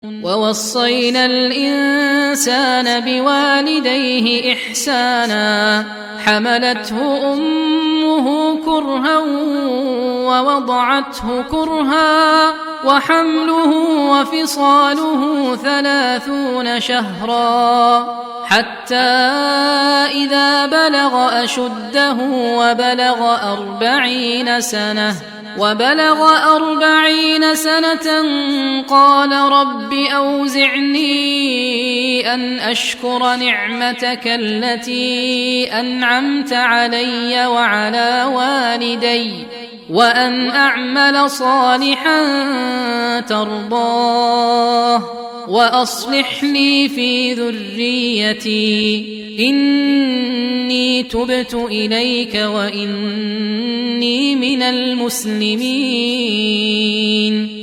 ووصينا الإنسان بوالديه إحسانا حملته أمه كرها ووضعته كرها وحمله وفصاله 30 شهرا حتى إذا بلغ أشده وبلغ 40 سنة قال رب أوزعني أن أشكر نعمتك التي أنعمت علي وعلى والدي وأن أعمل صالحا ترضاه وأصلح لي في ذريتي إني تبت إليك وإني من المسلمين